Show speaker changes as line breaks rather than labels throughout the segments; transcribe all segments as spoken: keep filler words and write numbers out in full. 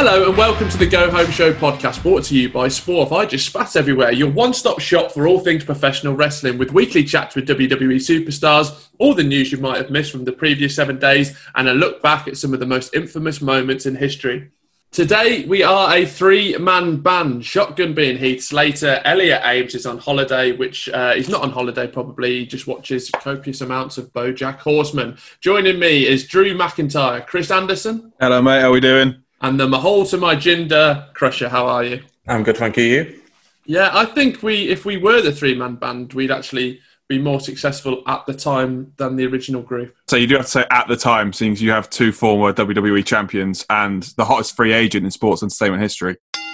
Hello and welcome to the Go Home Show podcast, brought to you by Sport. I just spat everywhere. Your one-stop shop for all things professional wrestling, with weekly chats with W W E superstars, all the news you might have missed from the previous seven days, and a look back at some of the most infamous moments in history. Today we are a three-man band, Shotgun being Heath Slater. Elliot Ames is on holiday, which uh, he's not on holiday probably, he just watches copious amounts of BoJack Horseman. Joining me is Drew McIntyre, Chris Anderson.
Hello mate, how are we doing?
And the Mahal to my Jinder, Crusher. How are you?
I'm good, thank you. You?
Yeah, I think we, if we were the three-man band, we'd actually be more successful at the time than the original group.
So you do have to say at the time, seeing as you have two former W W E champions and the hottest free agent in sports entertainment history.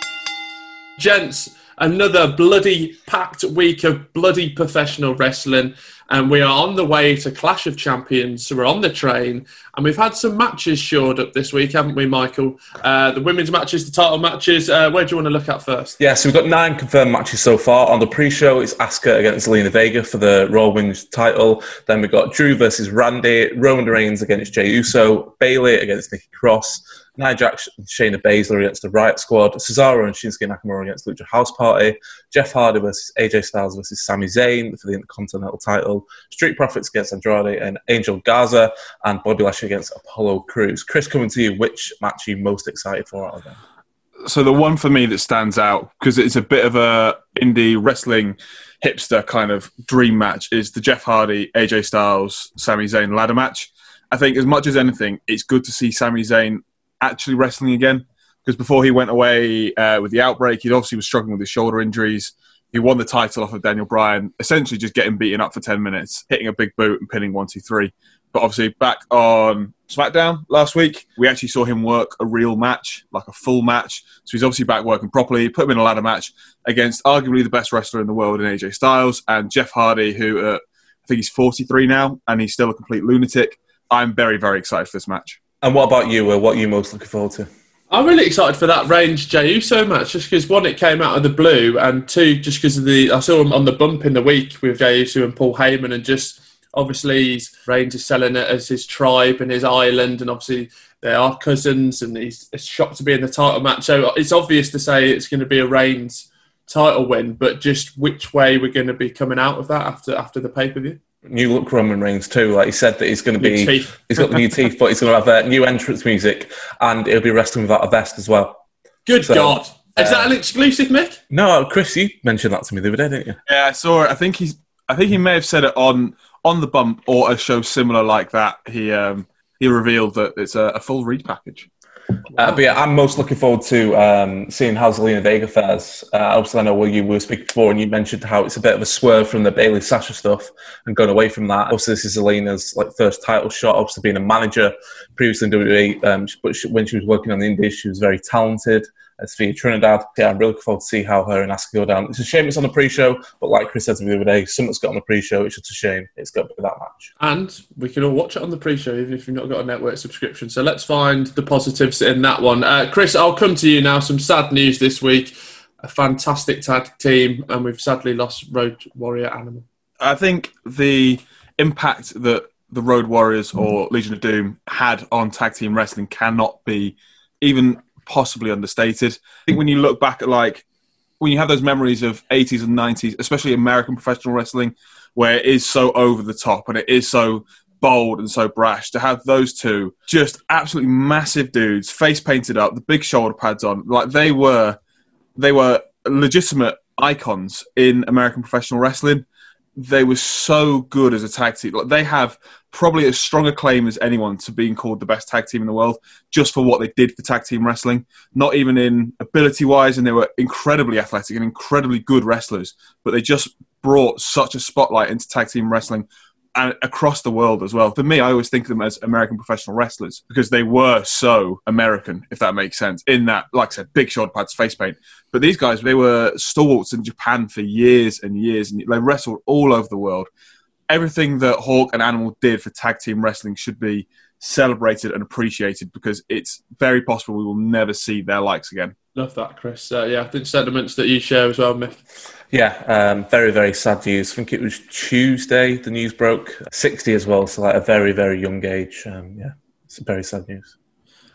Gents, another bloody packed week of bloody professional wrestling, and we are on the way to Clash of Champions. So we're on the train, and we've had some matches shored up this week, haven't we, Michael? Uh, the women's matches, the title matches. Uh, where do you want to look at first?
Yeah, so we've got nine confirmed matches so far. On the pre-show, it's Asuka against Zelina Vega for the Raw Women's title. Then we've got Drew versus Randy, Roman Reigns against Jey Uso, Bayley against Nikki Cross, Nia Jax and Shayna Baszler against the Riot Squad, Cesaro and Shinsuke Nakamura against Lucha House Party, Jeff Hardy versus A J Styles versus Sami Zayn for the Intercontinental title, Street Profits against Andrade and Angel Garza, and Bobby Lashley against Apollo Crews. Chris, coming to you, which match are you most excited for out of them?
So the one for me that stands out, because it's a bit of a indie wrestling hipster kind of dream match, is the Jeff Hardy, A J Styles, Sami Zayn ladder match. I think as much as anything, it's good to see Sami Zayn actually wrestling again, because before he went away uh, with the outbreak, he obviously was struggling with his shoulder injuries. He won the title off of Daniel Bryan, essentially just getting beaten up for ten minutes, hitting a big boot and pinning one, two, three. But obviously back on SmackDown last week, we actually saw him work a real match, like a full match. So he's obviously back working properly. Put him in a ladder match against arguably the best wrestler in the world in A J Styles and Jeff Hardy, who uh, I think he's forty-three now, and he's still a complete lunatic. I'm very, very excited for this match.
And what about you, Will? What are you most looking forward to?
I'm really excited for that Reigns Jey Uso match, just because one, it came out of the blue, and two, just because of the I saw him on the bump in the week with Jey Uso and Paul Heyman, and just obviously he's, Reigns is selling it as his tribe and his island, and obviously they are cousins, and he's shocked to be in the title match. So it's obvious to say it's going to be a Reigns title win, but just which way we're going to be coming out of that after after the pay per view.
New look Roman Reigns too. Like he said that he's going to be, he's got the new teeth, but he's going to have uh, new entrance music, and he'll be wrestling without a vest as well.
Good so, God! Is uh, that an exclusive, Mick?
No, Chris, you mentioned that to me the other day, didn't you?
Yeah, I saw it. I think he's. I think he may have said it on on the bump or a show similar like that. He um, he revealed that it's a, a full read package.
Uh, but yeah, I'm most looking forward to um, seeing how Zelina Vega fares. Uh, obviously, I know what you were speaking before, and you mentioned how it's a bit of a swerve from the Bayley Sasha stuff and going away from that. Obviously, this is Zelina's like first title shot. Obviously, being a manager previously in W W E, um, but she, when she was working on the Indies, she was very talented. As for Trinidad, yeah, I'm really looking forward to see how her and Asuka go down. It's a shame it's on the pre-show, but like Chris said to me the other day, something's got on the pre-show. It's just a shame it's got to be that match.
And we can all watch it on the pre-show, even if you've not got a network subscription. So let's find the positives in that one. Uh, Chris, I'll come to you now. Some sad news this week. A fantastic tag team, and we've sadly lost Road Warrior Animal. I
think the impact that the Road Warriors or Legion of Doom had on tag team wrestling cannot be even possibly understated. I think when you look back at, like, when you have those memories of eighties and nineties, especially American professional wrestling, where it is so over the top and it is so bold and so brash, to have those two just absolutely massive dudes, face painted up, the big shoulder pads on, like they were, they were legitimate icons in American professional wrestling. They were so good as a tag team. Like, they have probably as strong a claim as anyone to being called the best tag team in the world, just for what they did for tag team wrestling. Not even in ability-wise, and they were incredibly athletic and incredibly good wrestlers, but they just brought such a spotlight into tag team wrestling and across the world as well. For me, I always think of them as American professional wrestlers because they were so American, if that makes sense, in that, like I said, big shoulder pads, face paint. But these guys, they were stalwarts in Japan for years and years, and they wrestled all over the world. Everything that Hawk and Animal did for tag team wrestling should be celebrated and appreciated, because it's very possible we will never see their likes again.
Love that, Chris. Uh, yeah, I think sentiments that you share as well, Mick.
Yeah, um, very, very sad news. I think it was Tuesday the news broke. sixty as well, so like a very, very young age. Um, yeah, it's very sad news.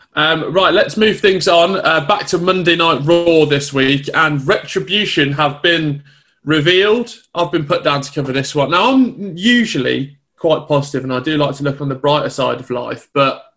Um, right, let's move things on. Uh, back to Monday Night Raw this week, and Retribution have been revealed. I've been put down to cover this one. Now, I'm usually quite positive, and I do like to look on the brighter side of life, but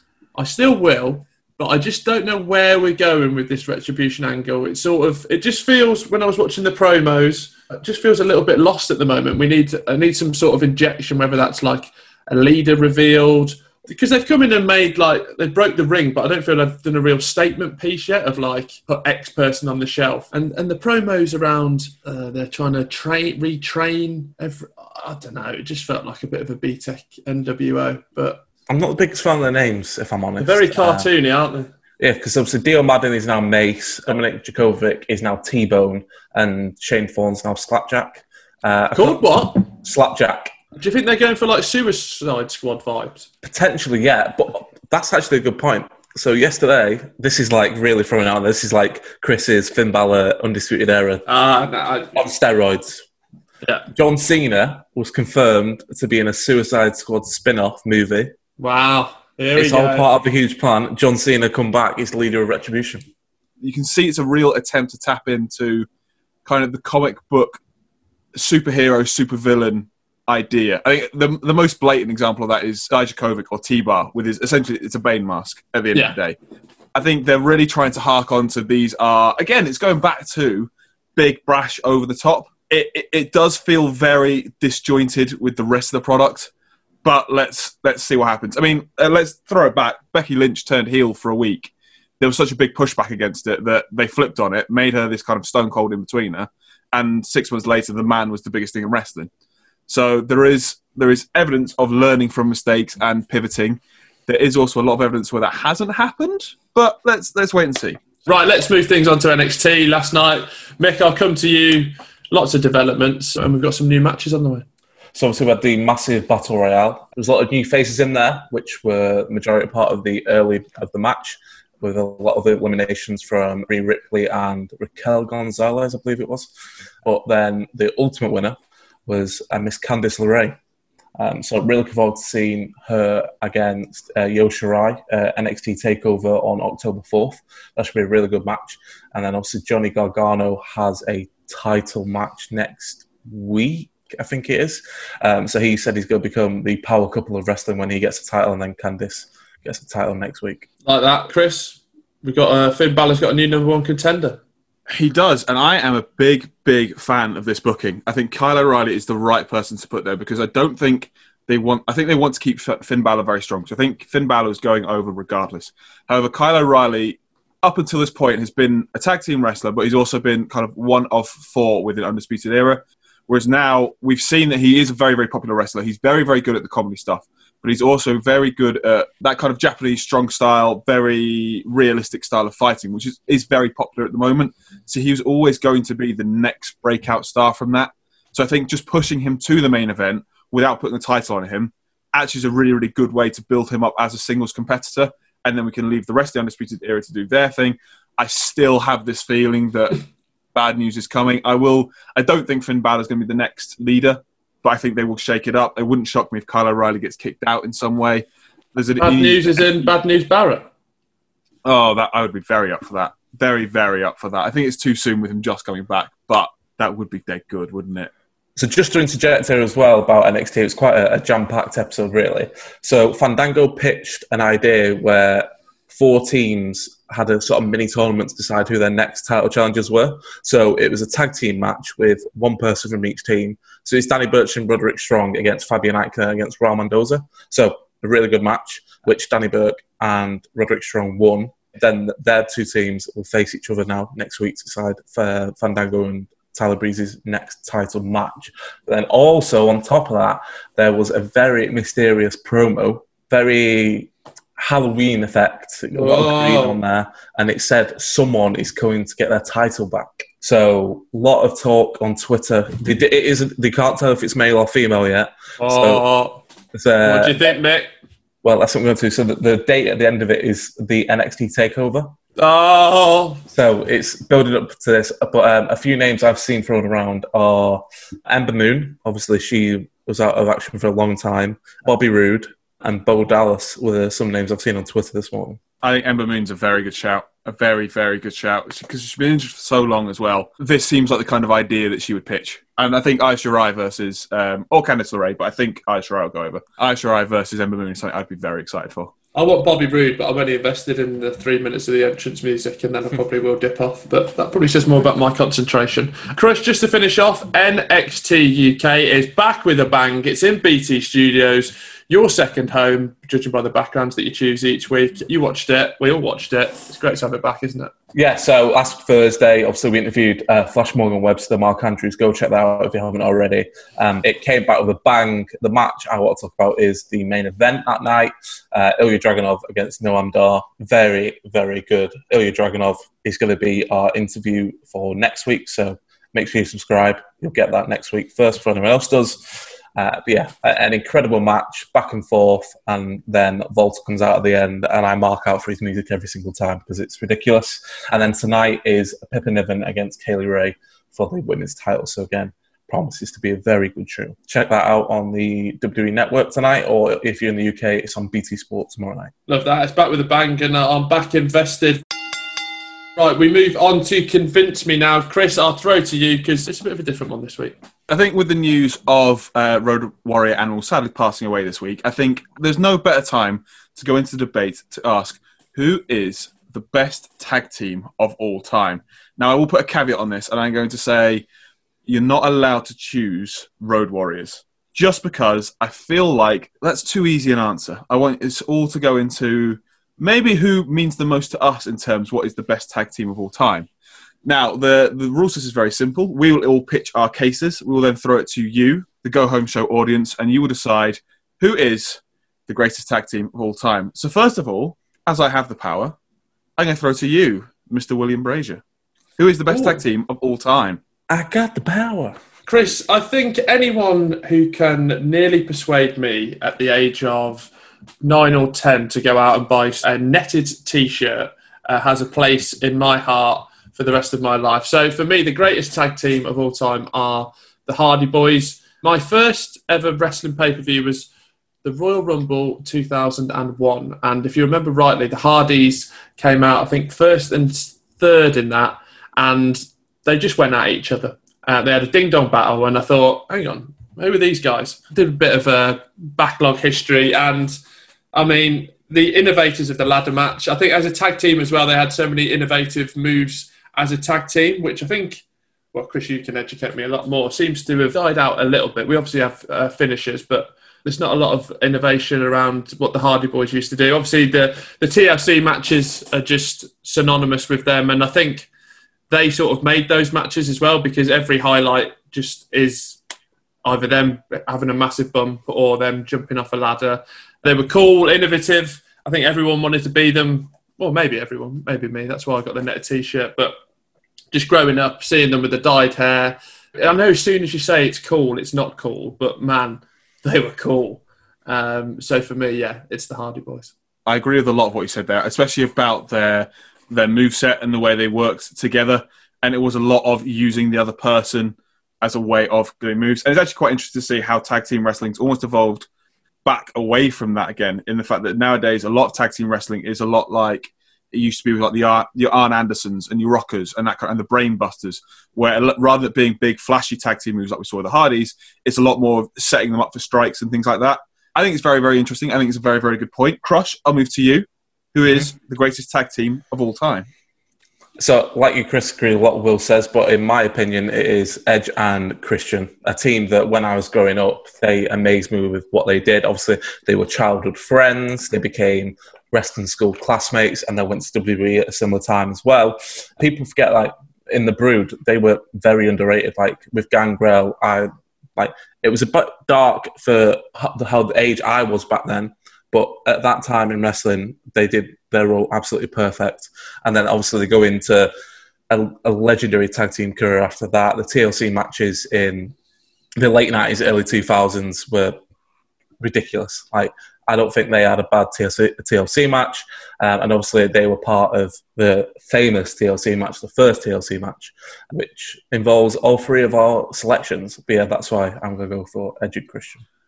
I still will. But I just don't know where we're going with this Retribution angle. It sort of, it just feels, when I was watching the promos, it just feels a little bit lost at the moment. We need, I need some sort of injection, whether that's like a leader revealed. Because they've come in and made, like, they broke the ring, but I don't feel they've done a real statement piece yet of, like, put X person on the shelf. And and the promos around, uh, they're trying to train, retrain, every, I don't know, it just felt like a bit of a B-Tech N W O. But
I'm not the biggest fan of their names, if I'm honest.
They're very cartoony, uh, aren't they?
Yeah, because obviously Dio Madden is now Mace, Dominic Djokovic is now T-Bone, and Shane Thorne's now Slapjack. Uh,
Called what?
Slapjack.
Do you think they're going for, like, Suicide Squad vibes?
Potentially, yeah. But that's actually a good point. So yesterday, this is, like, really throwing out. This is, like, Chris's Finn Balor Undisputed Era
uh, no, I,
on steroids.
Yeah.
John Cena was confirmed to be in a Suicide Squad spin-off movie.
Wow. Here
it's
we
all
go.
part of a huge plan. John Cena come back. He's the leader of Retribution.
You can see it's a real attempt to tap into kind of the comic book superhero, supervillain idea. I think the the most blatant example of that is Dijakovic or T-Bar with his, essentially it's a Bane mask at the end
yeah.
of the day. I think they're really trying to hark on to these are, again, it's going back to big, brash, over the top. It, it, it does feel very disjointed with the rest of the product, but let's let's see what happens. I mean, uh, let's throw it back. Becky Lynch turned heel for a week. There was such a big pushback against it that they flipped on it, made her this kind of stone cold in-betweener, and six months later, the man was the biggest thing in wrestling. So there is there is evidence of learning from mistakes and pivoting. There is also a lot of evidence where that hasn't happened, but let's let's wait and see.
Right, let's move things on to N X T. Last night, Mick, I'll come to you. Lots of developments, and we've got some new matches on the way.
So obviously we had the massive Battle Royale. There's a lot of new faces in there, which were the majority part of the early of the match, with a lot of eliminations from Rhea Ripley and Raquel Gonzalez, I believe it was. But then the ultimate winner was uh, Miss Candice LeRae. Um, so really looking forward to seeing her against uh, Io Shirai, uh, N X T TakeOver on October fourth. That should be a really good match. And then obviously Johnny Gargano has a title match next week, I think it is. Um, so he said he's going to become the power couple of wrestling when he gets a title, and then Candice gets a title next week.
Like that, Chris. We've got uh, Finn Balor's got a new number one contender.
He does, and I am a big, big fan of this booking. I think Kyle O'Reilly is the right person to put there because I don't think they want. I think they want to keep Finn Balor very strong. So I think Finn Balor is going over regardless. However, Kyle O'Reilly, up until this point, has been a tag team wrestler, but he's also been kind of one of four within Undisputed Era. Whereas now we've seen that he is a very, very popular wrestler. He's very, very good at the comedy stuff, but he's also very good at that kind of Japanese strong style, very realistic style of fighting, which is, is very popular at the moment. So he was always going to be the next breakout star from that. So I think just pushing him to the main event without putting the title on him actually is a really, really good way to build him up as a singles competitor. And then we can leave the rest of the Undisputed Era to do their thing. I still have this feeling that bad news is coming. I will. I don't think Finn Balor is going to be the next leader, but I think they will shake it up. It wouldn't shock me if Kyle O'Reilly gets kicked out in some way. There's a,
bad
he,
news is in Bad News Barrett.
Oh, that I would be very up for that. Very, very up for that. I think it's too soon with him just coming back, but that would be dead good, wouldn't it?
So just to interject here as well about N X T, it was quite a, a jam-packed episode, really. So Fandango pitched an idea where four teams had a sort of mini tournament to decide who their next title challengers were. So it was a tag team match with one person from each team. So it's Danny Burch and Roderick Strong against Fabian Eichner against Raul Mendoza. So a really good match, which Danny Burke and Roderick Strong won. Then their two teams will face each other now next week to decide for Fandango and Tyler Breeze's next title match. But then also on top of that, there was a very mysterious promo, very Halloween effect, a lot of green on there, and it said someone is going to get their title back. So a lot of talk on Twitter. It isn't. They can't tell if it's male or female yet.
Oh,
so, uh,
what do you think, Mick?
Well, that's what we're going to do. So the, the date at the end of it is the N X T TakeOver.
Oh,
so it's building up to this. But um, a few names I've seen thrown around are Ember Moon. Obviously, she was out of action for a long time. Bobby Roode. and Bo Dallas were some names I've seen on Twitter this morning.
I think Ember Moon's a very good shout. A very, very good shout. Because she's been injured for so long as well. This seems like the kind of idea that she would pitch. And I think Io Shirai versus, um, or Candice LeRae, but I think Io Shirai will go over. Io Shirai versus Ember Moon is something I'd be very excited for.
I want Bobby Roode, but I'm only invested in the three minutes of the entrance music, and then I probably will dip off. But that probably says more about my concentration. Chris, just to finish off, N X T U K is back with a bang. It's in B T Studios. Your second home, judging by the backgrounds that you choose each week. You watched it. We all watched it. It's great to have it back, isn't it?
Yeah, so last Thursday, obviously we interviewed uh, Flash Morgan Webster, Mark Andrews. Go check that out if you haven't already. Um, it came back with a bang. The match I want to talk about is the main event that night. Uh, Ilya Dragunov against Noam Dar. Very, very good. Ilya Dragunov is going to be our interview for next week, so make sure you subscribe. You'll get that next week first before anyone else does. Uh, but yeah, an incredible match, back and forth, and then Volta comes out at the end, and I mark out for his music every single time because it's ridiculous. And then tonight is Pippa Niven against Kaylee Ray for the women's title. So again, promises to be a very good show. Check that out on the W W E Network tonight, or if you're in the U K, it's on B T Sport tomorrow night.
Love that. It's back with a bang, and uh, I'm back invested. Right, we move on to Convince Me now. Chris, I'll throw to you because it's a bit of a different one this week.
I think with the news of uh, Road Warrior Animal sadly passing away this week, I think there's no better time to go into the debate to ask who is the best tag team of all time. Now, I will put a caveat on this, and I'm going to say you're not allowed to choose Road Warriors just because I feel like that's too easy an answer. I want it's all to go into maybe who means the most to us in terms of what is the best tag team of all time. Now, the, the rules is very simple. We will all pitch our cases. We will then throw it to you, the Go Home Show audience, and you will decide who is the greatest tag team of all time. So first of all, as I have the power, I'm going to throw to you, Mister William Brazier. Who is the best Ooh. tag team of all time?
I got the power.
Chris, I think anyone who can nearly persuade me at the age of nine or ten to go out and buy a netted T-shirt uh, has a place in my heart for the rest of my life. So for me, the greatest tag team of all time are the Hardy Boys. My first ever wrestling pay-per-view was the Royal Rumble two thousand one. And if you remember rightly, the Hardys came out, I think, first and third in that. And they just went at each other. Uh, they had a ding-dong battle. And I thought, hang on, who are these guys? I did a bit of a backlog history. And, I mean, the innovators of the ladder match, I think as a tag team as well, they had so many innovative moves as a tag team, which I think, well, Chris, you can educate me a lot more, seems to have died out a little bit. We obviously have uh, finishers, but there's not a lot of innovation around what the Hardy Boys used to do. Obviously, the, the T L C matches are just synonymous with them, and I think they sort of made those matches as well because every highlight just is either them having a massive bump or them jumping off a ladder. They were cool, innovative. I think everyone wanted to be them. Well, maybe everyone, maybe me. That's why I got the netted T-shirt. But just growing up, seeing them with the dyed hair, I know as soon as you say it's cool, it's not cool. But man, they were cool. Um, so for me, yeah, it's the Hardy Boys.
I agree with a lot of what you said there, especially about their their moveset and the way they worked together. And it was a lot of using the other person as a way of doing moves. And it's actually quite interesting to see how tag team wrestling's almost evolved back away from that again, in the fact that nowadays a lot of tag team wrestling is a lot like it used to be with like the Ar- your Arn Andersons and your Rockers and that kind of, and the Brain Busters, where rather than being big flashy tag team moves like we saw with the Hardys, it's a lot more of setting them up for strikes and things like that. I think it's very, very interesting. I think it's a very, very good point. Crush, I'll move to you. Who is the greatest tag team of all time?
So, like you, Chris, agree with what Will says, but in my opinion, it is Edge and Christian, a team that when I was growing up, they amazed me with what they did. Obviously, they were childhood friends. They became wrestling school classmates, and they went to W W E at a similar time as well. People forget, like, in the Brood, they were very underrated. Like, with Gangrel, I like it was a bit dark for the, how the age I was back then. But at that time in wrestling, they did their role absolutely perfect. And then obviously they go into a, a legendary tag team career after that. The T L C matches in the late nineties, early two thousands were ridiculous. Like, I don't think they had a bad T L C, T L C match. Um, and obviously they were part of the famous T L C match, the first T L C match, which involves all three of our selections. But yeah, that's why I'm going to go for Edge and Christian.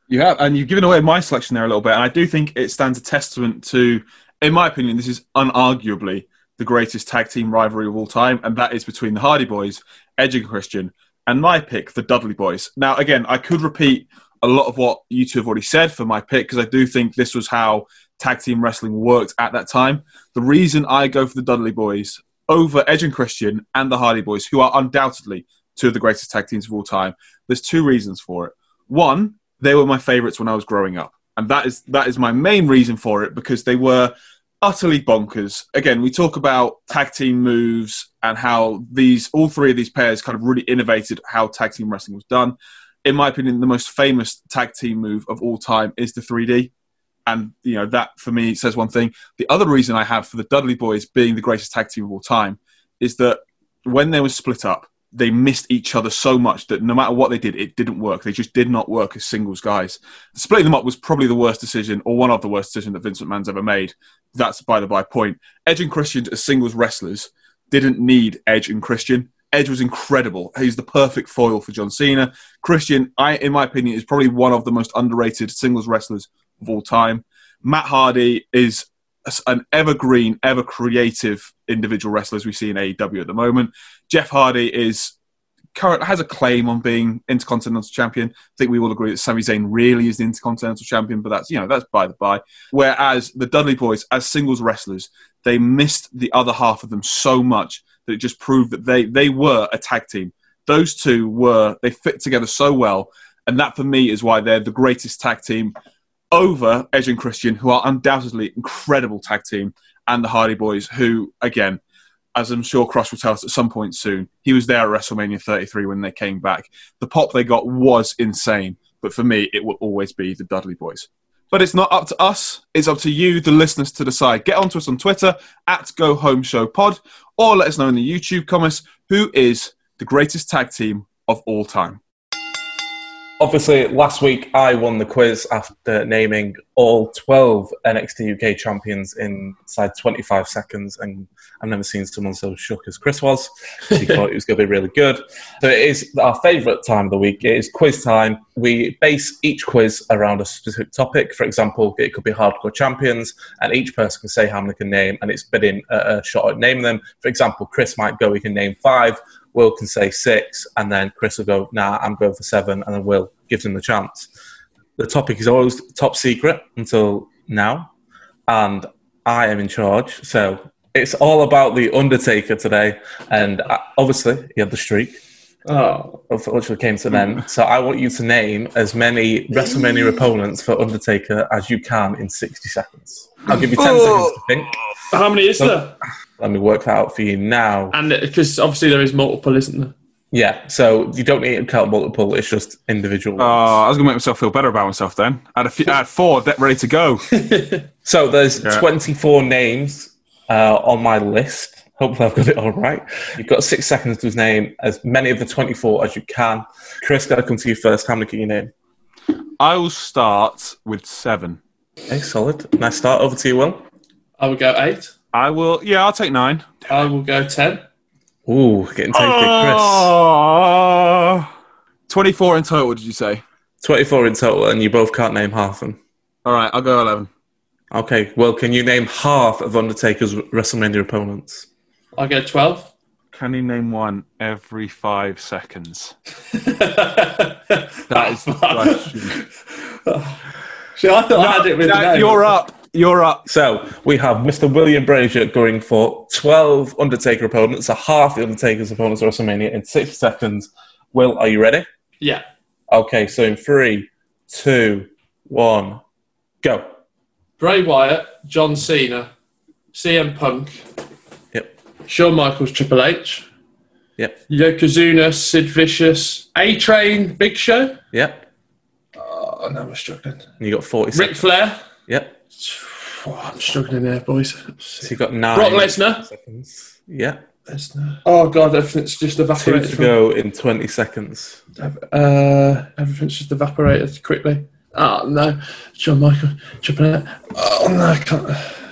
You have, and you've given away my selection there a little bit, and I do think it stands a testament to, in my opinion, this is unarguably the greatest tag team rivalry of all time, and that is between the Hardy Boys, Edge and Christian, and my pick, the Dudley Boys. Now, again, I could repeat a lot of what you two have already said for my pick, because I do think this was how tag team wrestling worked at that time. The reason I go for the Dudley Boys over Edge and Christian and the Hardy Boys, who are undoubtedly two of the greatest tag teams of all time, there's two reasons for it. One, they were my favourites when I was growing up. And that is that is my main reason for it, because they were utterly bonkers. Again, we talk about tag team moves and how these all three of these pairs kind of really innovated how tag team wrestling was done. In my opinion, the most famous tag team move of all time is the three D. And, you know, that for me says one thing. The other reason I have for the Dudley Boys being the greatest tag team of all time is that when they were split up, they missed each other so much that no matter what they did, it didn't work. They just did not work as singles guys. Splitting them up was probably the worst decision, or one of the worst decisions that Vince McMahon's ever made. That's by the by point. Edge and Christian as singles wrestlers didn't need Edge and Christian. Edge was incredible. He's the perfect foil for John Cena. Christian, I, in my opinion, is probably one of the most underrated singles wrestlers of all time. Matt Hardy is an evergreen, ever creative individual wrestler as we see in A E W at the moment. Jeff Hardy is current has a claim on being Intercontinental Champion. I think we all agree that Sami Zayn really is the Intercontinental Champion, but that's, you know, that's by the by. Whereas the Dudley Boys, as singles wrestlers, they missed the other half of them so much that it just proved that they they were a tag team. Those two were, they fit together so well, and that for me is why they're the greatest tag team over Edge and Christian, who are undoubtedly incredible tag team, and the Hardy Boys, who, again, as I'm sure Cross will tell us at some point soon, he was there at WrestleMania thirty-three when they came back. The pop they got was insane, but for me, it will always be the Dudley Boys. But it's not up to us. It's up to you, the listeners, to decide. Get onto us on Twitter, at Go Home Show Pod, or let us know in the YouTube comments who is the greatest tag team of all time.
Obviously, last week I won the quiz after naming all twelve N X T U K champions inside twenty-five seconds, and I've never seen someone so shook as Chris was. He thought it was going to be really good. So it is our favourite time of the week. It is quiz time. We base each quiz around a specific topic. For example, it could be hardcore champions, and each person can say how many they can name, and it's bidding a, a shot at naming them. For example, Chris might go, he can name five. Will can say six, and then Chris will go, nah, I'm going for seven, and then Will gives him the chance. The topic is always top secret until now, and I am in charge. So it's all about The Undertaker today, and obviously he had the streak. Oh, unfortunately came to an end. So I want you to name as many WrestleMania opponents for Undertaker as you can in sixty seconds. I'll give you ten oh. seconds to think.
How many is so, there?
Let me work that out for you now.
And because obviously there is multiple, isn't there?
Yeah, so you don't need to count multiple, it's just individual.
Oh, I was going to make myself feel better about myself then. I had, a few, I had four ready to go.
So there's
yeah.
twenty-four names uh, on my list. Hopefully I've got it all right. You've got six seconds to name as many of the twenty-four as you can. Chris, got to come to you first. How many can you name?
I will start with seven.
Okay, solid. Nice start. Over to you, Will.
I will go eight.
I will, yeah, I'll take nine.
I will go ten.
Ooh, getting taken,
oh, Chris. twenty-four in total, did you say?
twenty-four in total, and you both can't name half of them.
All right, I'll go eleven.
Okay, well, can you name half of Undertaker's WrestleMania opponents?
I'll go twelve.
Can you name one every five seconds? That is the question.
See, I thought no, I had it with
no,
the
You're up. You're up.
So we have Mister William Brazier going for twelve Undertaker opponents, so half the Undertaker's opponents at WrestleMania in sixty seconds. Will, are you ready?
Yeah.
Okay, so in three, two, one, go.
Bray Wyatt, John Cena, C M Punk.
Yep.
Shawn Michaels, Triple H.
Yep.
Yokozuna, Sid Vicious, A-Train, Big Show.
Yep.
Oh, now we're struggling.
And you got forty
Ric
seconds.
Flair.
Yep.
Oh, I'm struggling there, boys.
So you got nine.
Brock Lesnar.
Seconds. Yeah.
Lesnar. Oh god, everything's just evaporated.
Two to go in twenty seconds.
Uh, everything's just evaporated quickly. Oh no, Shawn Michael, Triple H. Oh no, I can't.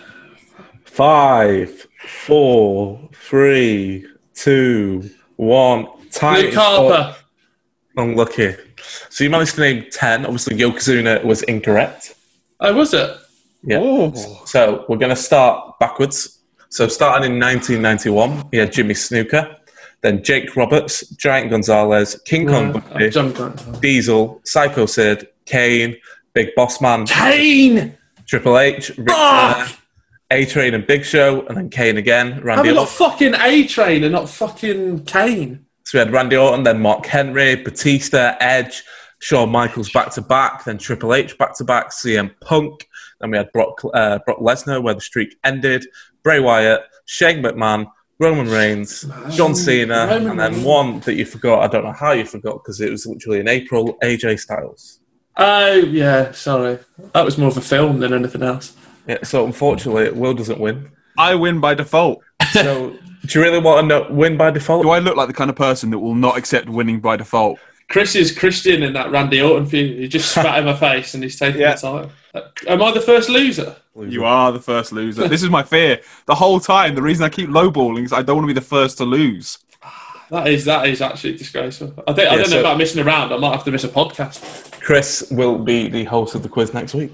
Five, four, three, two, one. Time.
Luke Harper.
Unlucky. So you managed to name ten. Obviously, Yokozuna was incorrect.
Oh, was it?
Yeah.
Oh.
So we're going to start backwards. So starting in nineteen ninety-one, we had Jimmy Snuka, then Jake Roberts, Giant Gonzalez, King Kong
Uh,
Bundy,
John Grant.
Diesel, Psycho Sid, Kane, Big Boss Man,
Kane!
Triple H, Ric Flair, A-Train and Big Show, and then Kane again,
Have
Randy
we got
Orton.
fucking A-Train and not fucking Kane?
So we had Randy Orton, then Mark Henry, Batista, Edge, Shawn Michaels back-to-back, then Triple H back-to-back, C M Punk, then we had Brock, uh, Brock Lesnar, where the streak ended, Bray Wyatt, Shane McMahon, Roman Reigns, John Cena,
Roman
and then
Reigns.
one that you forgot, I don't know how you forgot, because it was literally in April, A J Styles.
Oh, yeah, sorry. That was more of a film than anything else.
Yeah, so unfortunately, Will doesn't win.
I win by default.
So, do you really want to know, win by default?
Do I look like the kind of person that will not accept winning by default?
Chris is Christian in that Randy Orton feud. He just spat in my face and he's taking
Yeah.
the title. Uh, Am I the first loser?
You are the first loser. This is my fear. The whole time, the reason I keep lowballing is I don't want to be the first to lose.
That is that is actually disgraceful. I think I
Yeah,
don't know
so-
about missing around. I might have to miss a podcast.
Chris will be the host of the quiz next week.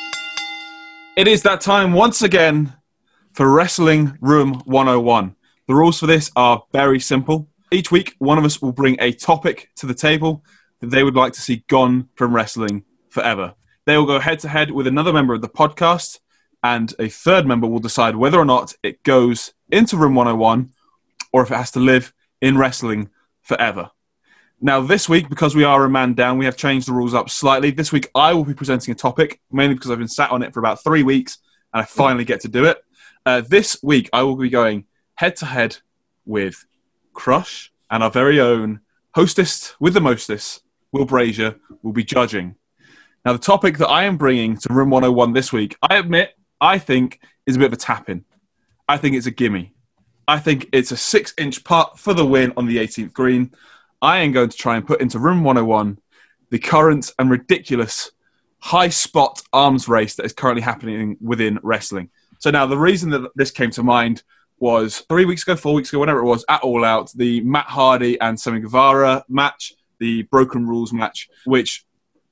It is that time once again for Wrestling Room one oh one. The rules for this are very simple. Each week, one of us will bring a topic to the table that they would like to see gone from wrestling forever. They will go head-to-head with another member of the podcast, and a third member will decide whether or not it goes into Room one oh one or if it has to live in wrestling forever. Now, this week, because we are a man down, we have changed the rules up slightly. This week, I will be presenting a topic, mainly because I've been sat on it for about three weeks, and I finally get to do it. Uh, this week, I will be going head-to-head with Crush and our very own hostess with the mostest, Will Brazier, will be judging. Now, the topic that I am bringing to Room one oh one this week, I admit, I think is a bit of a tap-in. I think it's a gimme. I think it's a six-inch putt for the win on the eighteenth green. I am going to try and put into Room one oh one the current and ridiculous high spot arms race that is currently happening within wrestling. So now, the reason that this came to mind was three weeks ago, four weeks ago, whenever it was, at All Out, the Matt Hardy and Sammy Guevara match, the Broken Rules match, which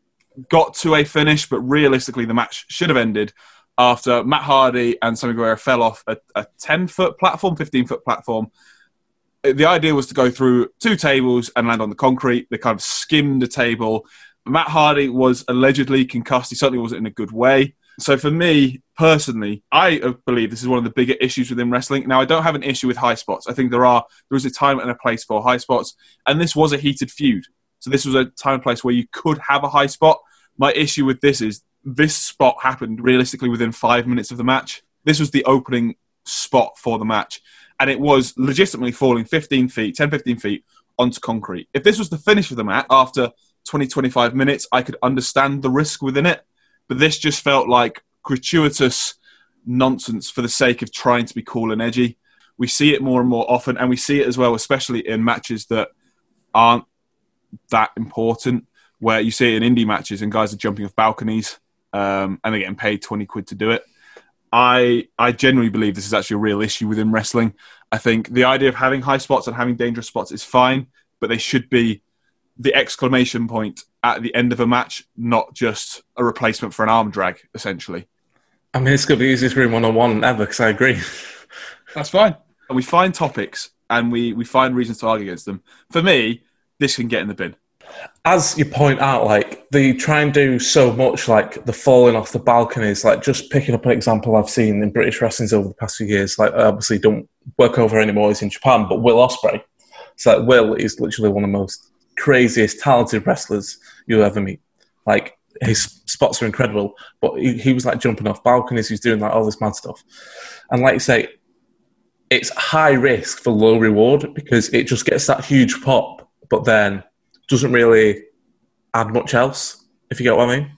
got to a finish, but realistically the match should have ended after Matt Hardy and Sammy Guevara fell off a, a ten-foot platform, fifteen-foot platform. The idea was to go through two tables and land on the concrete. They kind of skimmed the table. Matt Hardy was allegedly concussed. He certainly wasn't in a good way. So for me, personally, I believe this is one of the bigger issues within wrestling. Now, I don't have an issue with high spots. I think there are there is a time and a place for high spots, and this was a heated feud. So this was a time and place where you could have a high spot. My issue with this is this spot happened realistically within five minutes of the match. This was the opening spot for the match, and it was legitimately falling fifteen feet, ten, fifteen feet onto concrete. If this was the finish of the match after twenty, twenty-five minutes, I could understand the risk within it. But this just felt like gratuitous nonsense for the sake of trying to be cool and edgy. We see it more and more often, and we see it as well, especially in matches that aren't that important, where you see it in indie matches and guys are jumping off balconies um, and they're getting paid twenty quid to do it. I I genuinely believe this is actually a real issue within wrestling. I think the idea of having high spots and having dangerous spots is fine, but they should be the exclamation point at the end of a match, not just a replacement for an arm drag, essentially.
I mean, it's going to be the easiest Room one oh one ever, because I agree.
That's fine. And we find topics and we, we find reasons to argue against them. For me, this can get in the bin.
As you point out, like, they try and do so much, like the falling off the balconies, like just picking up an example I've seen in British wrestlings over the past few years, like I obviously don't work over anymore, he's in Japan, but Will Ospreay. So like, Will is literally one of the most craziest, talented wrestlers you'll ever meet. Like, his spots are incredible, but he, he was like jumping off balconies, he was doing like all this mad stuff. And like you say, it's high risk for low reward because it just gets that huge pop, but then doesn't really add much else, if you get what I mean.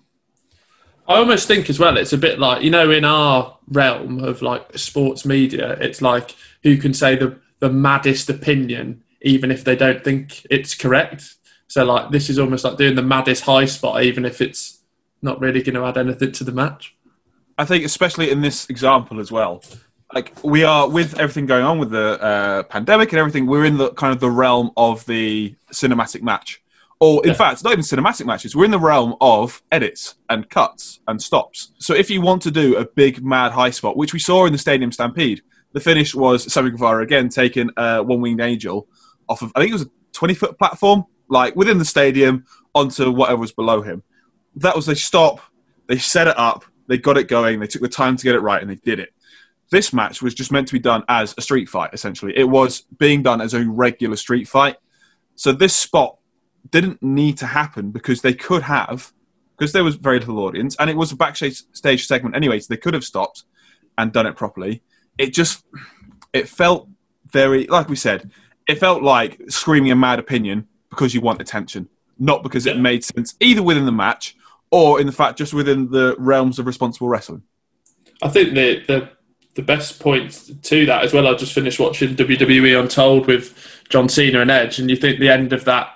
I almost think as well, it's a bit like, you know, in our realm of like sports media, it's like who can say the, the maddest opinion, even if they don't think it's correct. So like, this is almost like doing the maddest high spot, even if it's not really going to add anything to the match.
I think especially in this example as well, like we are with everything going on with the uh, pandemic and everything, we're in the kind of the realm of the cinematic match, Or, in
Yeah.
fact, not even cinematic matches. We're in the realm of edits and cuts and stops. So if you want to do a big, mad high spot, which we saw in the Stadium Stampede, the finish was Sammy Guevara again taking a one-winged angel off of, I think it was a twenty-foot platform, like within the stadium, onto whatever was below him. That was a stop. They set it up. They got it going. They took the time to get it right, and they did it. This match was just meant to be done as a street fight, essentially. It was being done as a regular street fight. So this spot didn't need to happen because they could have, because there was very little audience, and it was a backstage stage segment anyway, so they could have stopped and done it properly. It just, it felt very, like we said, it felt like screaming a mad opinion because you want attention, not because it made sense either within the match or in the fact just within the realms of responsible wrestling.
I think the the the best point to that as well, I just finished watching W W E Untold with John Cena and Edge, and you think the end of that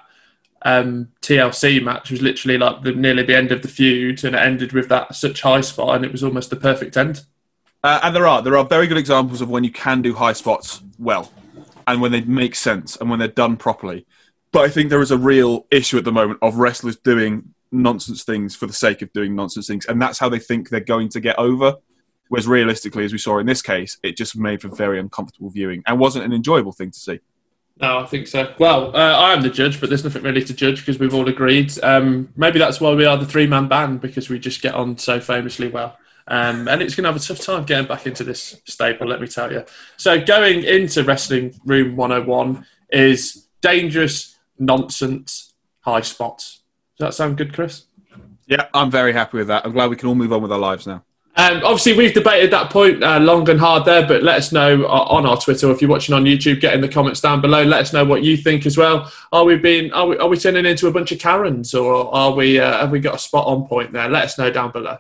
um, T L C match was literally like the, nearly the end of the feud, and it ended with that such high spot, and it was almost the perfect end.
Uh, and there are there are very good examples of when you can do high spots well, and when they make sense and when they're done properly. But I think there is a real issue at the moment of wrestlers doing nonsense things for the sake of doing nonsense things, and that's how they think they're going to get over. Whereas realistically, as we saw in this case, it just made for very uncomfortable viewing and wasn't an enjoyable thing to see.
No, I think so. Well, uh, I am the judge, but there's nothing really to judge because we've all agreed. Um, maybe that's why we are the three-man band, because we just get on so famously well. Um, and it's going to have a tough time getting back into this stable, let me tell you. So going into Wrestling Room one oh one is dangerous, nonsense, high spots. Does that sound good, Chris?
Yeah, I'm very happy with that. I'm glad we can all move on with our lives now.
Um, obviously, we've debated that point uh, long and hard there, but let us know on our Twitter, or if you're watching on YouTube, get in the comments down below. Let us know what you think as well. Are we being, are we, are we turning into a bunch of Karens, or are we, uh, have we got a spot on point there? Let us know down below.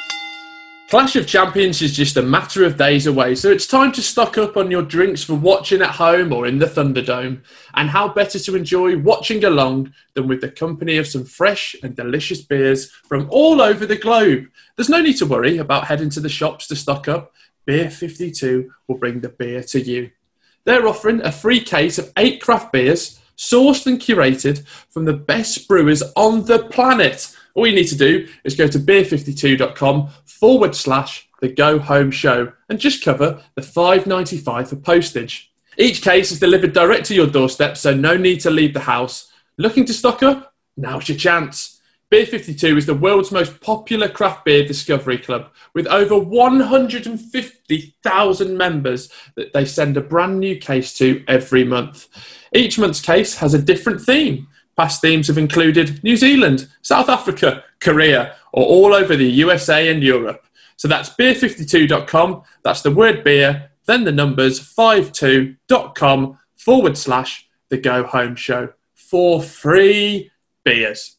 Clash of Champions is just a matter of days away, so it's time to stock up on your drinks for watching at home or in the Thunderdome. And how better to enjoy watching along than with the company of some fresh and delicious beers from all over the globe. There's no need to worry about heading to the shops to stock up. Beer fifty-two will bring the beer to you. They're offering a free case of eight craft beers, sourced and curated from the best brewers on the planet. All you need to do is go to beer fifty-two dot com forward slash the Go Home Show and just cover the five ninety-five for postage. Each case is delivered direct to your doorstep, so no need to leave the house. Looking to stock up? Now's your chance. Beer fifty-two is the world's most popular craft beer discovery club with over one hundred fifty thousand members that they send a brand new case to every month. Each month's case has a different theme. Past themes have included New Zealand, South Africa, Korea, or all over the U S A and Europe. So that's beer fifty-two dot com. That's the word beer, then the numbers fifty-two dot com forward slash the Go Home Show for free beers.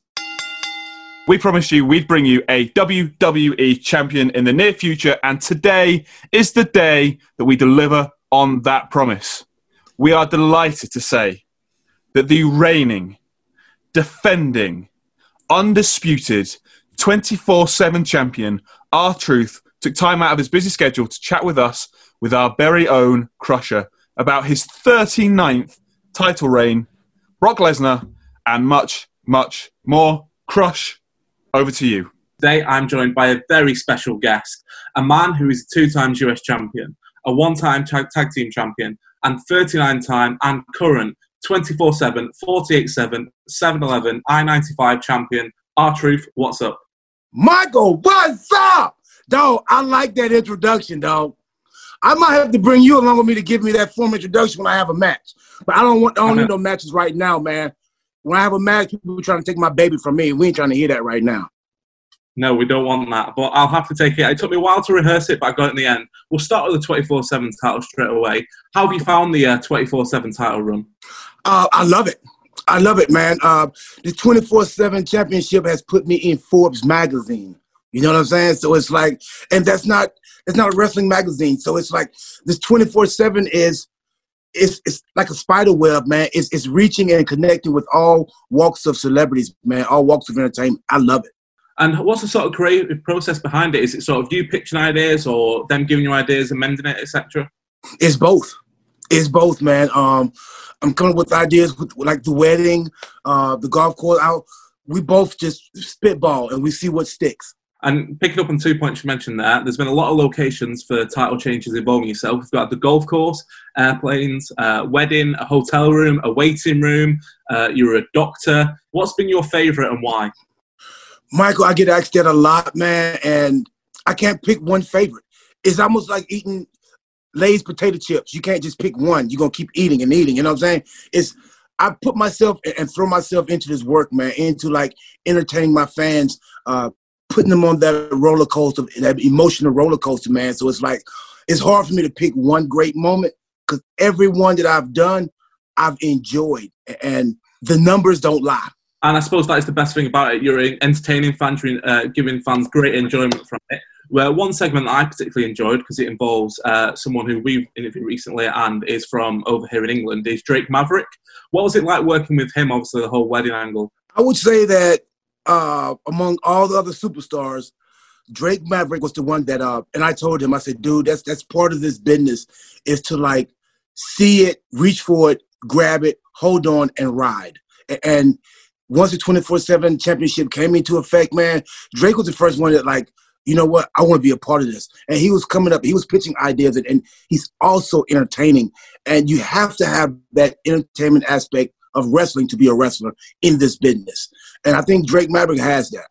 We promised you we'd bring you a W W E champion in the near future, and today is the day that we deliver on that promise. We are delighted to say that the reigning, defending, undisputed, twenty-four seven champion, R-Truth, took time out of his busy schedule to chat with us, with our very own Crusher, about his thirty-ninth title reign, Brock Lesnar, and much, much more. Crush, over to you.
Today I'm joined by a very special guest, a man who is a two-time U S champion, a one-time tag, tag team champion, and thirty-nine-time and current twenty-four seven, forty-eight seven, seven eleven, I ninety-five champion, R-Truth. What's up?
Michael, what's up? Dog, I like that introduction, dog. I might have to bring you along with me to give me that formal introduction when I have a match. But I don't want I don't need no matches right now, man. When I have a match, people are trying to take my baby from me. We ain't trying to hear that right now.
No, we don't want that, but I'll have to take it. It took me a while to rehearse it, but I got it in the end. We'll start with the twenty-four seven title straight away. How have you found the uh, twenty-four seven title run?
Uh, I love it. I love it, man. Uh, this twenty-four seven championship has put me in Forbes magazine. You know what I'm saying? So it's like, and that's not, it's not a wrestling magazine. So it's like this twenty-four seven is, it's it's like a spider web, man. It's it's reaching and connecting with all walks of celebrities, man, all walks of entertainment. I love it.
And what's the sort of creative process behind it? Is it sort of you pitching ideas or them giving you ideas, amending it, et cetera?
It's both. It's both, man. Um, I'm coming up with ideas with like the wedding, uh, the golf course. Out, we both just spitball and we see what sticks.
And picking up on two points you mentioned there, there's been a lot of locations for title changes involving yourself. We've got the golf course, airplanes, uh, wedding, a hotel room, a waiting room. Uh, you're a doctor. What's been your favourite and why?
Michael, I get asked that a lot, man, and I can't pick one favorite. It's almost like eating Lay's potato chips. You can't just pick one. You're going to keep eating and eating. You know what I'm saying? It's I put myself and throw myself into this work, man, into like entertaining my fans, uh, putting them on that roller coaster, that emotional roller coaster, man. So it's like, it's hard for me to pick one great moment because every one that I've done, I've enjoyed. And the numbers don't lie.
And I suppose that is the best thing about it. You're entertaining fans, you're uh, giving fans great enjoyment from it. Where one segment that I particularly enjoyed, because it involves uh, someone who we've interviewed recently and is from over here in England, is Drake Maverick. What was it like working with him, obviously, the whole wedding angle?
I would say that uh, among all the other superstars, Drake Maverick was the one that, uh, and I told him, I said, dude, that's that's part of this business is to like see it, reach for it, grab it, hold on, and ride. And once the twenty-four seven championship came into effect, man, Drake was the first one that like, you know what, I want to be a part of this. And he was coming up, he was pitching ideas, and, and he's also entertaining. And you have to have that entertainment aspect of wrestling to be a wrestler in this business. And I think Drake Maverick has that.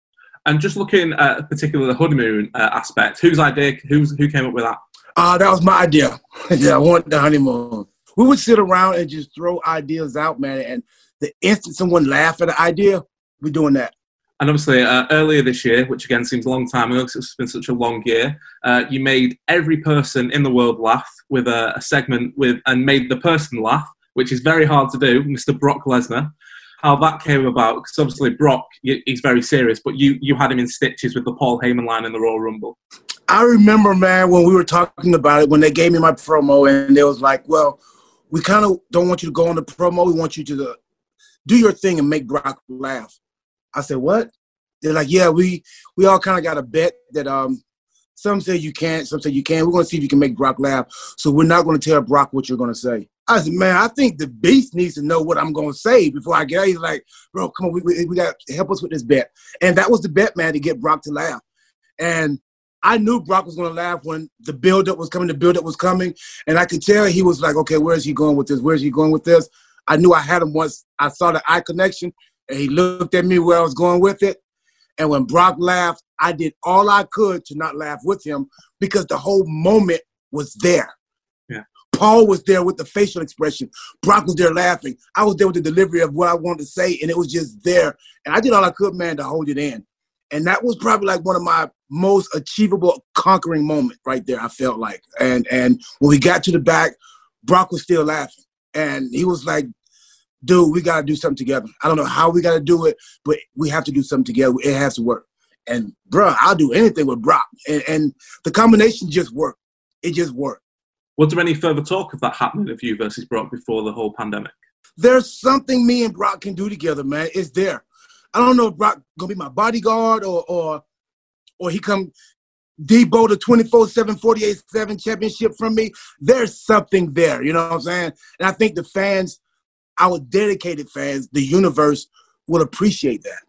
And just looking at particularly the honeymoon uh, aspect, whose idea, who's, who came up with that?
Uh, that was my idea. Yeah, I wanted the honeymoon. We would sit around and just throw ideas out, man. And the instant someone laughed at the idea, we're doing that.
And obviously, uh, earlier this year, which again seems a long time ago because it's been such a long year, uh, you made every person in the world laugh with a, a segment with, and made the person laugh, which is very hard to do, Mister Brock Lesnar. How that came about, because obviously Brock, he's very serious, but you you had him in stitches with the Paul Heyman line in the Royal Rumble.
I remember, man, when we were talking about it, when they gave me my promo, and they was like, well, we kind of don't want you to go on the promo. We want you to uh, do your thing and make Brock laugh. I said, what? They're like, yeah, we we all kind of got a bet that um, some say you can't, some say you can. We're going to see if you can make Brock laugh. So we're not going to tell Brock what you're going to say. I said, man, I think the Beast needs to know what I'm going to say before I get out. He's like, bro, come on, we, we, we got to help us with this bet. And that was the bet, man, to get Brock to laugh. And I knew Brock was going to laugh when the build-up was coming, the build-up was coming. And I could tell he was like, okay, where's he going with this? Where's he going with this? I knew I had him once I saw the eye connection, and he looked at me where I was going with it. And when Brock laughed, I did all I could to not laugh with him because the whole moment was there.
Yeah.
Paul was there with the facial expression. Brock was there laughing. I was there with the delivery of what I wanted to say, and it was just there. And I did all I could, man, to hold it in. And that was probably like one of my most achievable conquering moments right there, I felt like. And and when we got to the back, Brock was still laughing. And he was like, dude, we got to do something together. I don't know how we got to do it, but we have to do something together. It has to work. And, bro, I'll do anything with Brock. And, and the combination just worked. It just worked.
Was there any further talk of that happening of you versus Brock before the whole pandemic?
There's something me and Brock can do together, man. It's there. I don't know if Brock going to be my bodyguard or or or he come debo the twenty-four seven, forty-eight seven championship from me. There's something there, you know what I'm saying? And I think the fans, our dedicated fans, the universe, will appreciate that.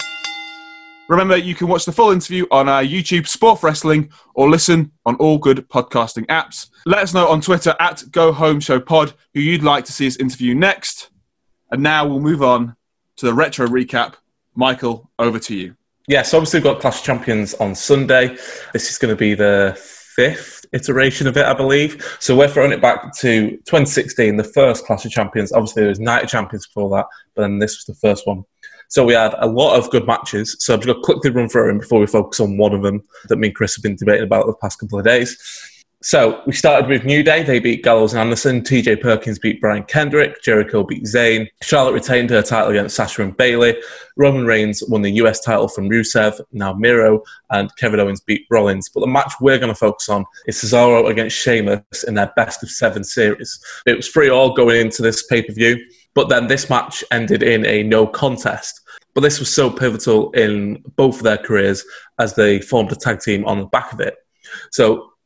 Remember, you can watch the full interview on our YouTube, Sport for Wrestling, or listen on all good podcasting apps. Let us know on Twitter at Go Home Show Pod who you'd like to see us interview next. And now we'll move on to the retro recap. Michael, over to you.
Yes, obviously we've got Clash of Champions on Sunday. This is going to be the fifth iteration of it, I believe. So we're throwing it back to twenty sixteen, the first Clash of Champions. Obviously there was Night of Champions before that, but then this was the first one. So we had a lot of good matches. So I'm just going to quickly run through them before we focus on one of them that me and Chris have been debating about the past couple of days. So we started with New Day. They beat Gallows and Anderson. T J Perkins beat Brian Kendrick. Jericho beat Zayn. Charlotte retained her title against Sasha and Bayley. Roman Reigns won the U S title from Rusev, now Miro. And Kevin Owens beat Rollins. But the match we're going to focus on is Cesaro against Sheamus in their best of seven series. It was three all going into this pay-per-view. But then this match ended in a no contest. But this was so pivotal in both of their careers as they formed a tag team on the back of it. So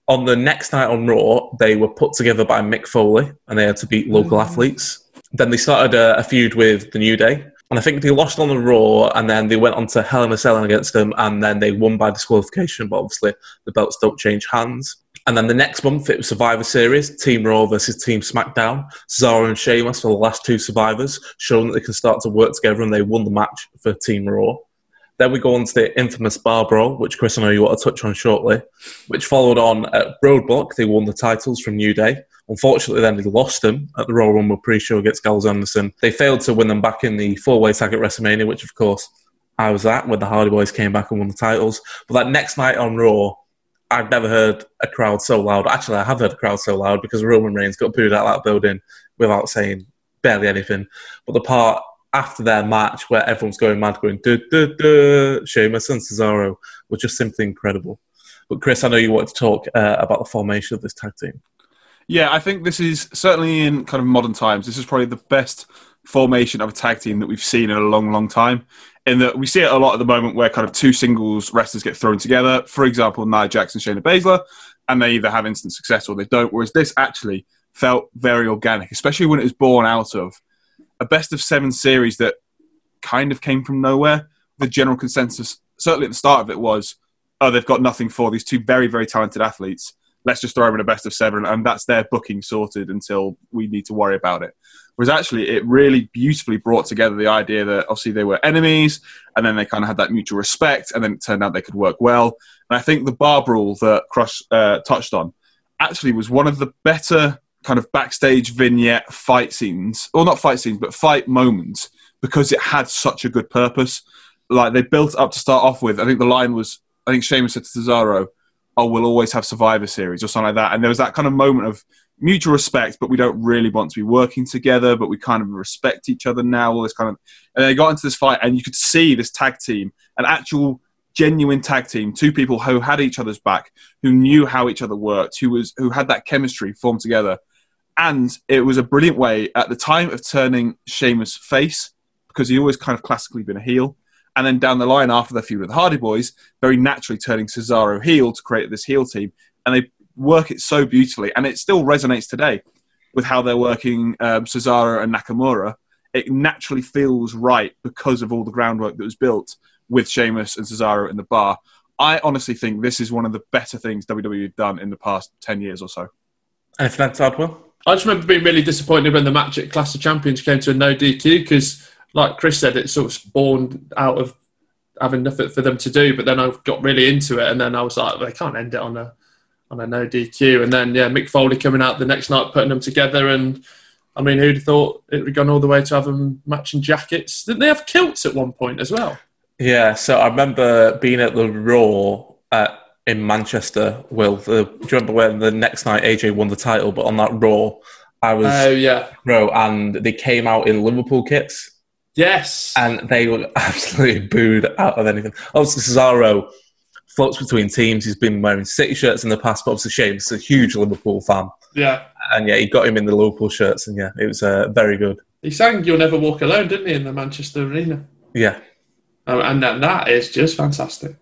On the next night on Raw, they were put together by Mick Foley, and they had to beat local mm. athletes. Then they started a, a feud with the New Day, and I think they lost on the Raw, and then they went on to Hell in a Cell against them, and then they won by disqualification, but obviously the belts don't change hands. And then the next month, it was Survivor Series, Team Raw versus Team SmackDown. Cesaro and Sheamus were the last two survivors, showing that they can start to work together, and they won the match for Team Raw. Then we go on to the infamous Bar Brawl, which, Chris, I know you want to touch on shortly, which followed on at Roadblock. They won the titles from New Day. Unfortunately, then they lost them at the Royal Rumble pre-show against Gallows Anderson. They failed to win them back in the four-way tag at WrestleMania, which, of course, I was at when the Hardy Boys came back and won the titles. But that next night on Raw, I've never heard a crowd so loud. Actually, I have heard a crowd so loud because Roman Reigns got booed out of that building without saying barely anything. But the part after their match where everyone's going mad, going, duh, duh, duh, Sheamus and Cesaro, was just simply incredible. But Chris, I know you wanted to talk uh, about the formation of this tag team.
Yeah, I think this is, certainly in kind of modern times, this is probably the best formation of a tag team that we've seen in a long, long time. In that we see it a lot at the moment where kind of two singles wrestlers get thrown together. For example, Nia Jax and Shayna Baszler, and they either have instant success or they don't. Whereas this actually felt very organic, especially when it was born out of a best of seven series that kind of came from nowhere. The general consensus, certainly at the start of it, was, oh, they've got nothing for these two very, very talented athletes. Let's just throw them in a best of seven, and that's their booking sorted until we need to worry about it. Whereas actually it really beautifully brought together the idea that obviously they were enemies, and then they kind of had that mutual respect, and then it turned out they could work well. And I think the Bar Brawl that Crush uh, touched on actually was one of the better kind of backstage vignette fight scenes, or not fight scenes, but fight moments, because it had such a good purpose. Like, they built up to start off with, I think the line was, I think Sheamus said to Cesaro, oh, we'll always have Survivor Series, or something like that. And there was that kind of moment of mutual respect, but we don't really want to be working together, but we kind of respect each other now, all this kind of... And they got into this fight, and you could see this tag team, an actual genuine tag team, two people who had each other's back, who knew how each other worked, who was who had that chemistry formed together. And it was a brilliant way at the time of turning Sheamus face, because he always kind of classically been a heel. And then down the line, after the feud with the Hardy Boys, very naturally turning Cesaro heel to create this heel team. And they work it so beautifully. And it still resonates today with how they're working um, Cesaro and Nakamura. It naturally feels right because of all the groundwork that was built with Sheamus and Cesaro in the bar. I honestly think this is one of the better things W W E have done in the past ten years or so.
Anything else to add, Will?
I just remember being really disappointed when the match at Clash of Champions came to a no D Q, because, like Chris said, it sort of spawned out of having nothing for them to do. But then I got really into it, and then I was like, well, they can't end it on a on a no D Q. And then, yeah, Mick Foley coming out the next night, putting them together. And, I mean, who'd have thought it would have gone all the way to have them matching jackets? Didn't they have kilts at one point as well?
Yeah, so I remember being at the Raw at in Manchester, Will. The, do you remember when the next night A J won the title, but on that Raw, I was
oh yeah,
Raw, and they came out in Liverpool kits.
Yes,
and they were absolutely booed out of anything. Obviously, Cesaro floats between teams. He's been wearing City shirts in the past, but obviously Sheamus is a huge Liverpool fan.
Yeah,
and yeah, he got him in the Liverpool shirts, and yeah, it was uh, very good.
He sang "You'll Never Walk Alone," didn't he, in the Manchester Arena?
Yeah,
oh, and that, that is just fantastic.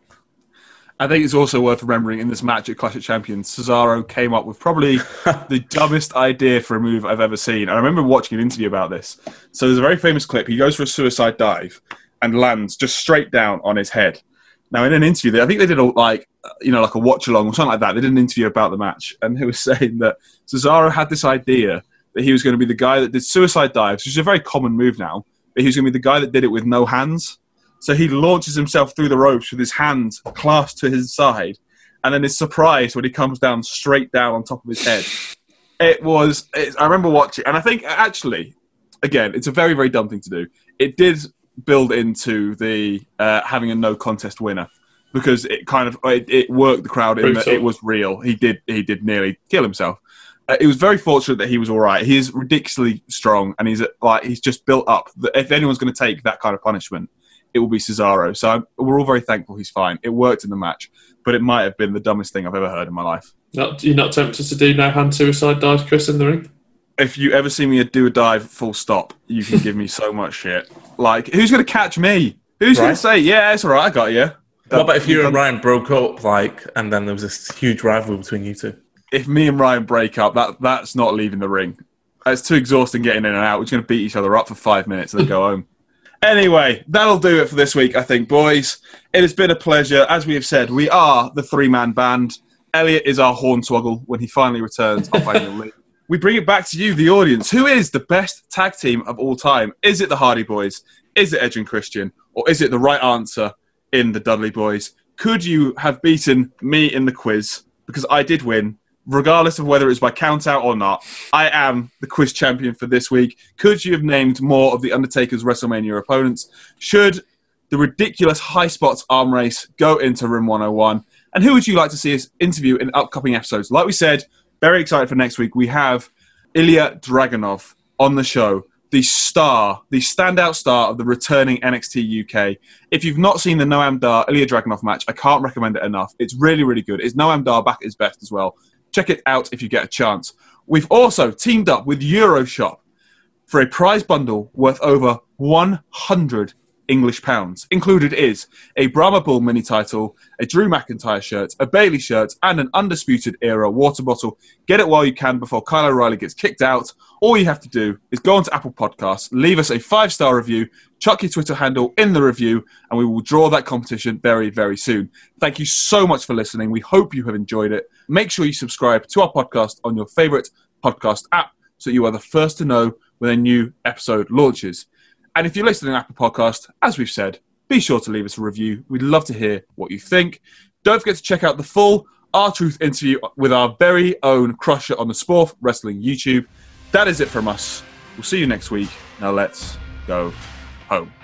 I think it's also worth remembering in this match at Clash of Champions, Cesaro came up with probably the dumbest idea for a move I've ever seen. I remember watching an interview about this. So there's a very famous clip. He goes for a suicide dive and lands just straight down on his head. Now, in an interview, I think they did a, like, you know, like a watch along or something like that. They did an interview about the match, and he was saying that Cesaro had this idea that he was going to be the guy that did suicide dives, which is a very common move now, but he was going to be the guy that did it with no hands. So he launches himself through the ropes with his hands clasped to his side, and then is surprised when he comes down straight down on top of his head. It was, it, I remember watching, and I think actually, again, it's a very, very dumb thing to do. It did build into the uh, having a no contest winner, because it kind of, it, it worked the crowd in that it was real. He did, he did nearly kill himself. Uh, it was very fortunate that he was all right. He is ridiculously strong, and he's like he's just built up. If anyone's going to take that kind of punishment, it will be Cesaro. So I'm, we're all very thankful he's fine. It worked in the match, but it might have been the dumbest thing I've ever heard in my life.
Not, you're not tempted to do no-hand suicide dives, Chris, in the ring?
If you ever see me do a dive full stop, you can give me so much shit. Like, who's going to catch me? Who's right. going to say, yeah, it's all right, I got you?
What about if you and Ryan broke up, like, and then there was this huge rivalry between you two?
If me and Ryan break up, that that's not leaving the ring. It's too exhausting getting in and out. We're just going to beat each other up for five minutes and then go home. Anyway, that'll do it for this week, I think, boys. It has been a pleasure. As we have said, we are the three-man band. Elliot is our hornswoggle when he finally returns off annual leave. We bring it back to you, the audience. Who is the best tag team of all time? Is it the Hardy Boys? Is it Edge and Christian? Or is it the right answer in the Dudley Boys? Could you have beaten me in the quiz? Because I did win. Regardless of whether it's by count-out or not, I am the quiz champion for this week. Could you have named more of The Undertaker's WrestleMania opponents? Should the ridiculous High Spots arm race go into Room one oh one? And who would you like to see us interview in upcoming episodes? Like we said, very excited for next week. We have Ilya Dragunov on the show, the star, the standout star of the returning N X T U K. If you've not seen the Noam Dar Ilya Dragunov match, I can't recommend it enough. It's really, really good. It's Noam Dar back at his best as well. Check it out if you get a chance. We've also teamed up with Euroshop for a prize bundle worth over one hundred English pounds. Included is a Brahma Bull mini title, a Drew McIntyre shirt, a Bayley shirt, and an Undisputed Era water bottle. Get it while you can before Kyle O'Reilly gets kicked out. All you have to do is go onto Apple Podcasts, leave us a five-star review, chuck your Twitter handle in the review, and we will draw that competition very, very soon. Thank you so much for listening. We hope you have enjoyed it. Make sure you subscribe to our podcast on your favourite podcast app so you are the first to know when a new episode launches. And if you're listening to Apple Podcast, as we've said, be sure to leave us a review. We'd love to hear what you think. Don't forget to check out the full R-Truth interview with our very own Crusher on the Sport Wrestling YouTube. That is it from us. We'll see you next week. Now let's go home.